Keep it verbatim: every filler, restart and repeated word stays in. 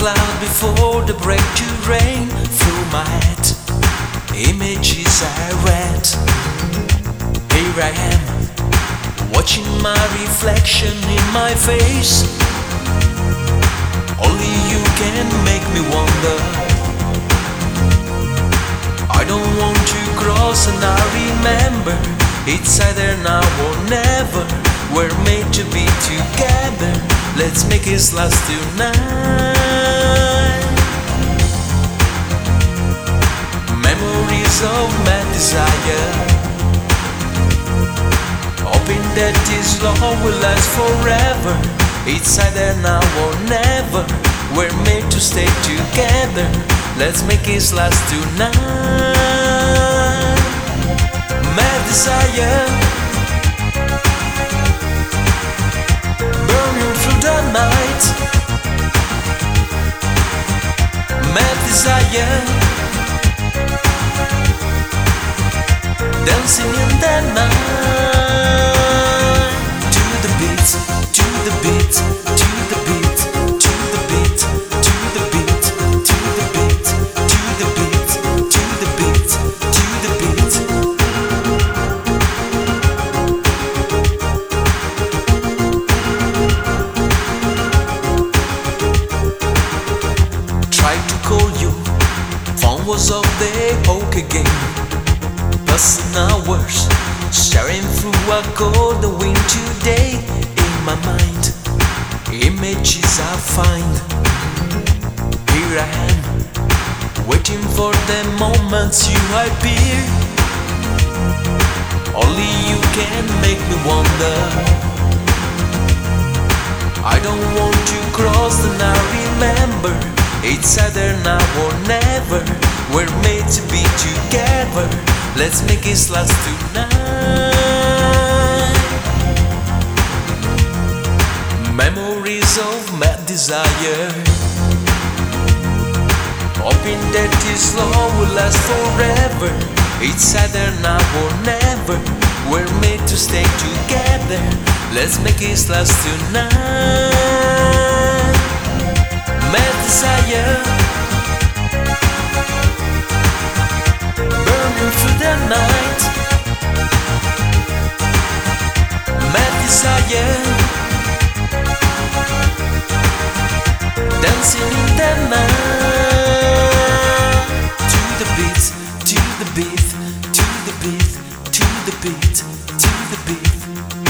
cloud before the break to rain. Through my head, images I read. Here I am, watching my reflection in my face. Only you can make me wonder. I don't want to cross and I remember it's either now or never. We're made to be together. Let's make it last tonight. Memories of my desire, hoping that this love will last forever. It's either now or never. We're made to stay together. Let's make it last tonight. My desire, burning through the night. My desire, dancing in the night. To the beat, to the beat, to the beat, to the beat, to the beat, to the beat, to the beat, to the beat, to the beat. Tried to call you, phone was off the hook again. Passing hours, staring through a golden winter day. In my mind, images I find. Here I am, waiting for the moments you appear. Only you can make me wonder. I don't want to cross and I remember it's either now or never. We're made to be together. Let's make it last tonight. Memories of my desire, hoping that this love will last forever. It's either now or never. We're made to stay together. Let's make it last tonight. My desire, through the night. My desire, dancing in the night. To the beat, to the beat, to the beat, to the beat, to the beat.